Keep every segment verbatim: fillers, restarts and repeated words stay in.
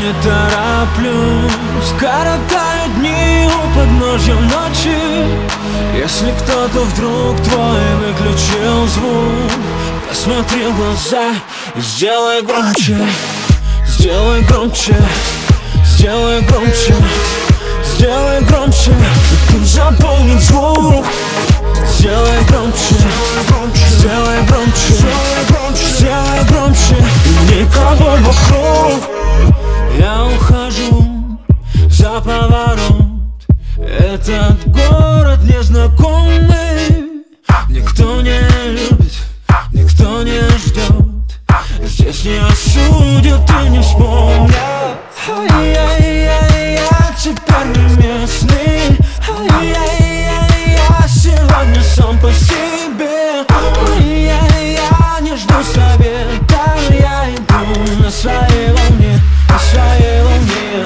не тороплюсь, коротаю дни у подножья ночи. Если кто-то вдруг твой выключил звук, посмотри в глаза и сделай громче. Сделай громче, сделай громче, сделай громче, и пусть заполнит звук. Сделай громче, сделай громче, сделай громче, и никого вокруг. Я ухожу за поворот, этот город незнакомый. Никто не любит, никто не ждет, здесь не осудят и не вспомнят. Ай-яй-яй, я теперь не местный. Ай-яй-яй, я сегодня сам по себе. Ай-яй, я не жду совета, я иду на своей волне, на своей волне.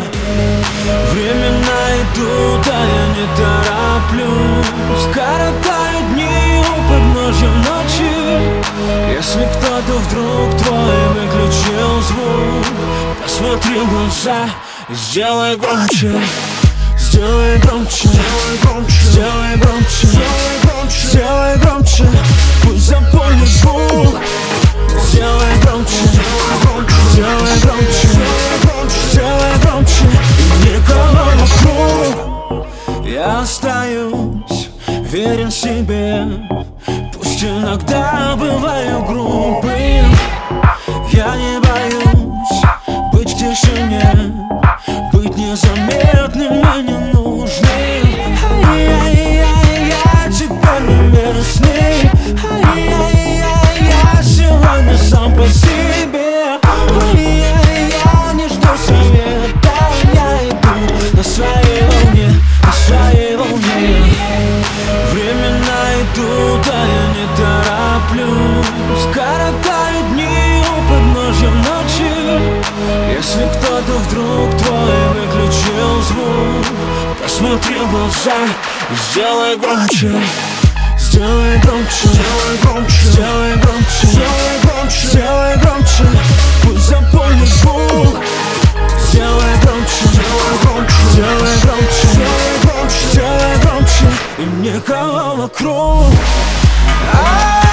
Времена идут, а я не тороплюсь, коротаю дни у подножья ночи. Если кто-то вдруг твой выключил звук, посмотри в глаза и сделай громче. Сделай громче, сделай громче, сделай громче, пусть заполнит звук. Сделай громче, сделай громче, сделай громче, и никого вокруг. Я остаюсь верен себе, пусть иногда бываю грубым. Я не боюсь быть в тишине, быть незаметным и ненужным. Ай-яй-яй, я теперь не местный. Ай-яй-яй, я сегодня сам по себе. Ай-яй, я не жду совета, я иду на своей волне, на своей волне. Времена идут, а я не тороплюсь, коротаю дни у подножья ночи. Если кто-то вдруг твой выключил звук, посмотри в глаза и сделай громче. Сделай громче, сделай громче, сделай громче, сделай громче, сделай громче, пусть заполнит звук. Сделай громче, сделай громче, сделай громче, сделай громче, сделай громче, и никого вокруг.